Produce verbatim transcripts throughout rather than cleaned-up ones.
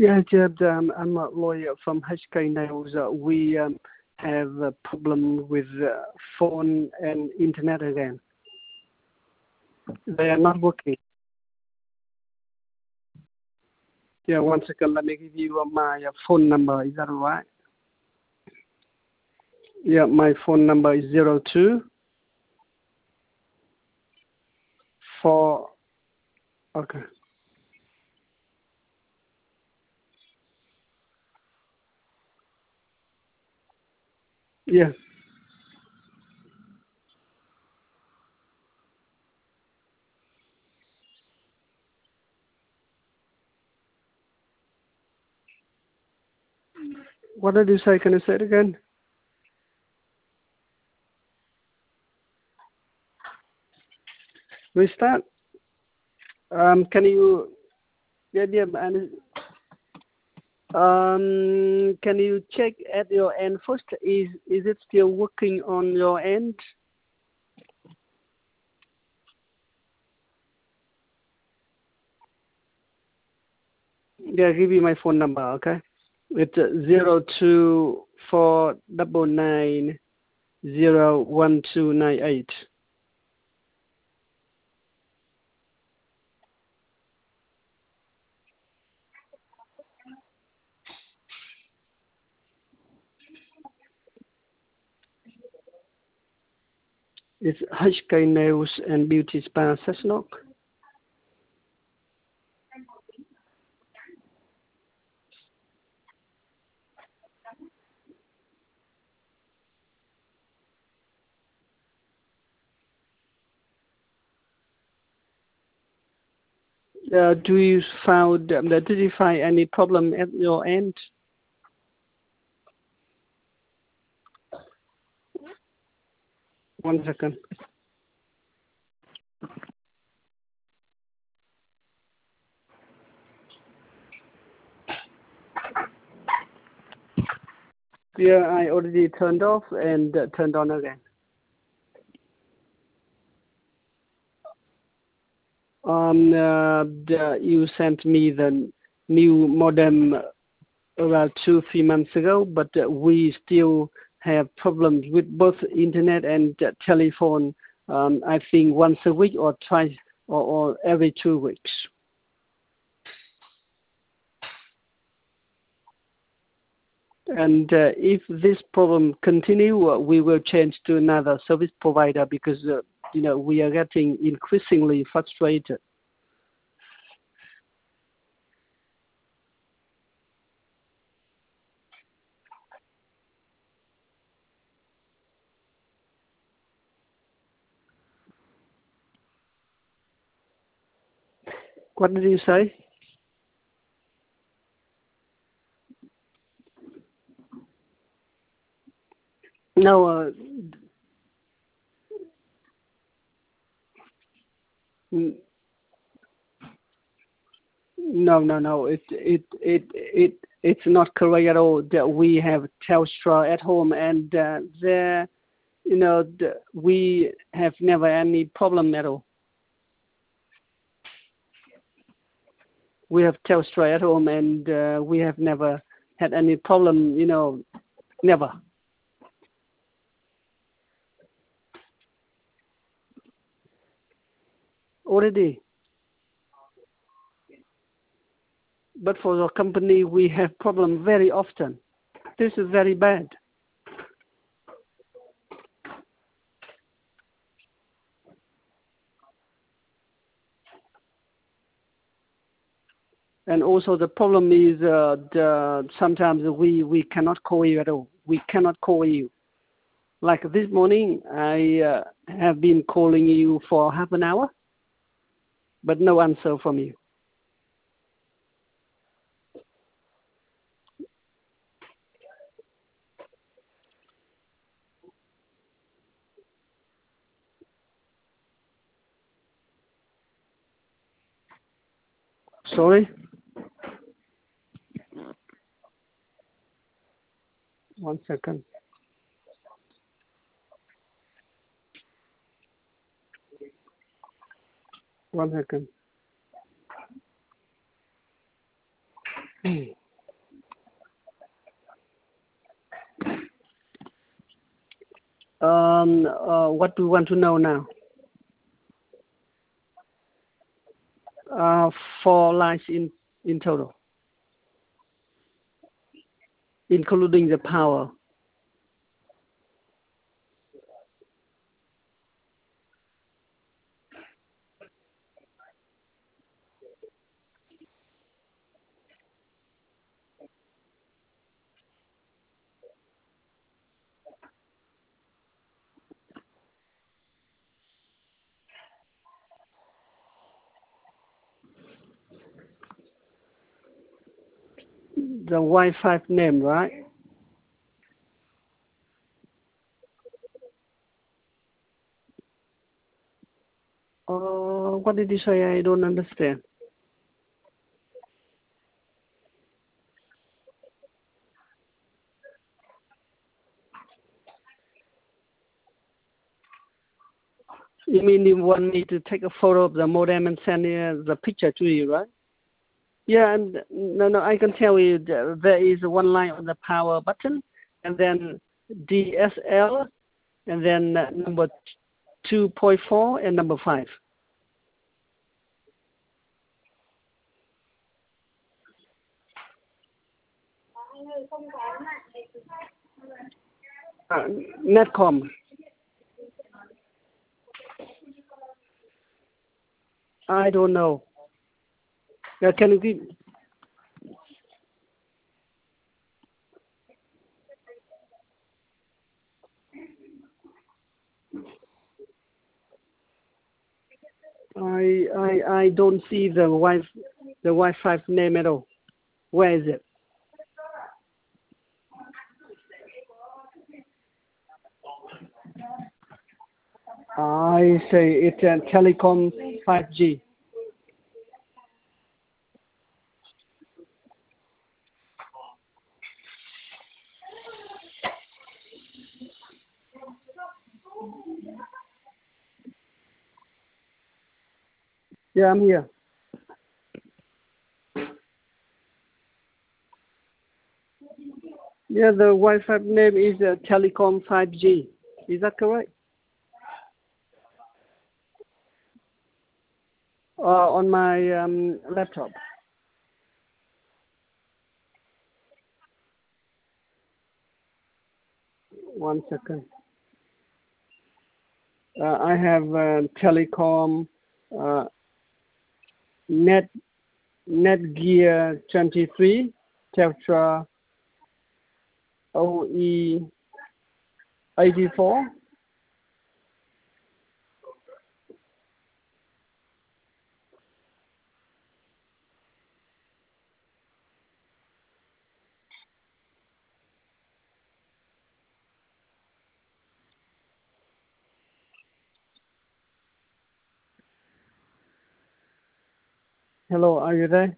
Yeah, Jed, um, I'm a lawyer from H K Nails. Uh, we um, have a problem with uh, phone and internet again. They are not working. Yeah, one second. Let me give you uh, my uh, phone number. Is that all right? Yeah, my phone number is zero two four. Okay. Yeah. What did you say? Can you say it again? Restart. Um, can you? Yeah, yeah. And um, can you check at your end first? Is is it still working on your end? Yeah, I'll give you my phone number. Okay. It's zero two four double nine zero one two nine eight. It's H K Nails and Beauty Spa Cessnock. Uh, do you found um, did you find any problem at your end? One second. Yeah, I already turned off and uh, turned on again. Um, uh, the, you sent me the new modem about two, three months ago, but uh, we still have problems with both internet and uh, telephone. Um, I think once a week or twice or, or every two weeks. And uh, if this problem continue, uh, we will change to another service provider because uh, you know we are getting increasingly frustrated. What did you say? No, uh, n- no, no, no. It, it, it, it, it's not correct at all. That we have Telstra at home, and uh, there, you know, the, we have never any problem at all. We have Telstra at home, and uh, we have never had any problem. You know, never. Already. But for the company, we have problem very often. This is very bad. And also the problem is uh, the, sometimes we, we cannot call you at all. We cannot call you. Like this morning, I uh, have been calling you for half an hour, but no answer from you. Sorry? One second. One second. what do you want to know now? Uh, four lines in, in total, including the power. The Wi-Fi name, right? Uh, what did you say? I don't understand. You mean you want me to take a photo of the modem and send uh, the picture to you, right? Yeah, and no, no, I can tell you that there is one line on the power button, and then D S L, and then uh, number two point four and number five. Uh, Netcom. I don't know. Uh, can you give? I I I don't see the Wi the Wi-Fi name at all. Where is it? I say it's a Telecom five G. Yeah, I'm here. Yeah, the Wi-Fi name is uh, Telecom five G. Is that correct? Uh, on my um, laptop. One second. Uh, I have uh, Telecom uh, Net Netgear twenty-three, Tetra O E eighty-four. Hello, are you there?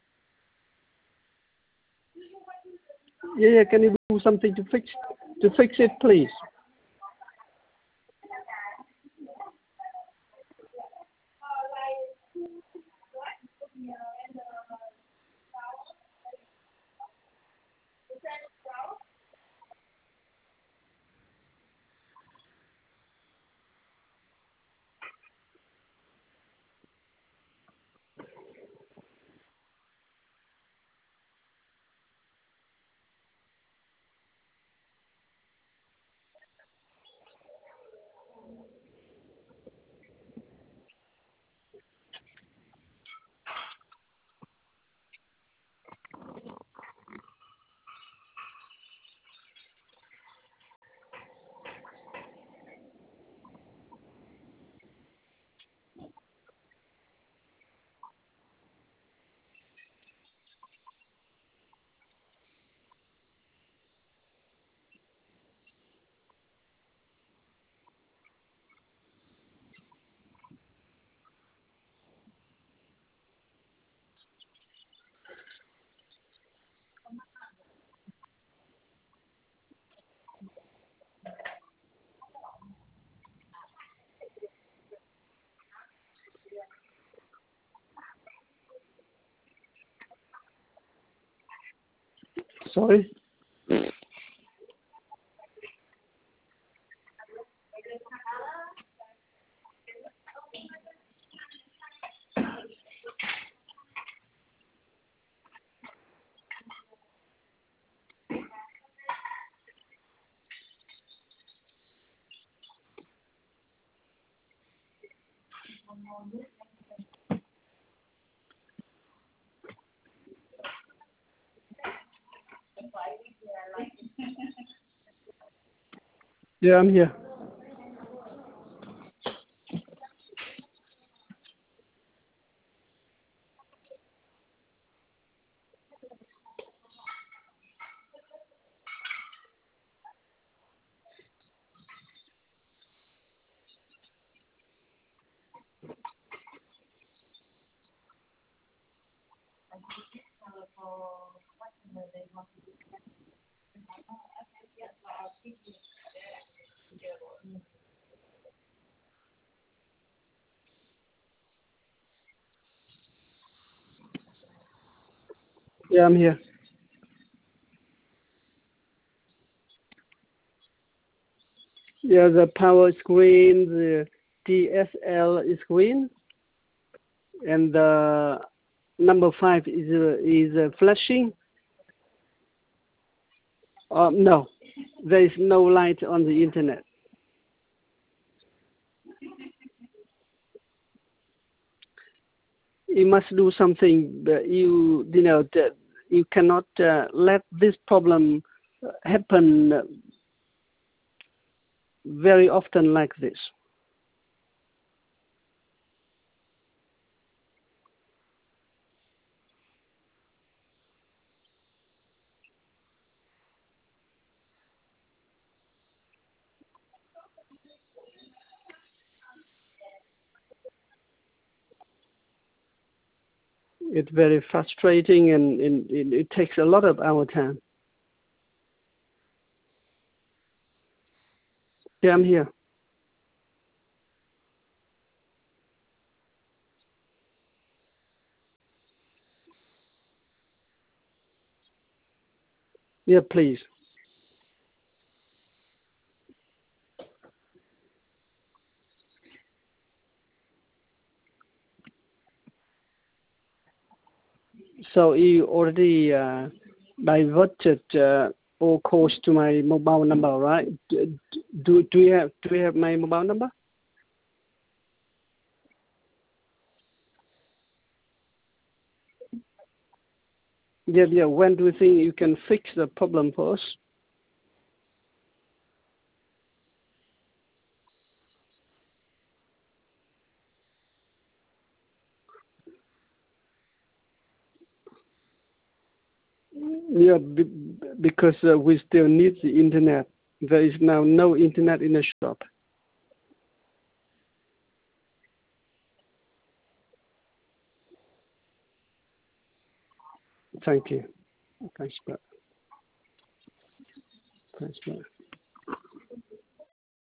Yeah, yeah. Can you do something to fix to fix it, please? Sorry. Yeah, I'm here. Yeah, I'm here. Yeah, the power screen, the D S L screen, and the number five is uh, is uh, flashing. Uh, no, there is no light on the internet. You must do something. But you you know that you cannot uh, let this problem happen very often like this. It's very frustrating, and, and it, it takes a lot of our time. Yeah, I'm here. Yeah, please. So you already uh, diverted uh, all calls to my mobile number, right? Do, do do you have do you have my mobile number? Yeah, yeah. When do you think you can fix the problem for us? Yeah, b- because uh, we still need the internet. There is now no internet in the shop. Thank you. Thanks, bye. Thanks, bye.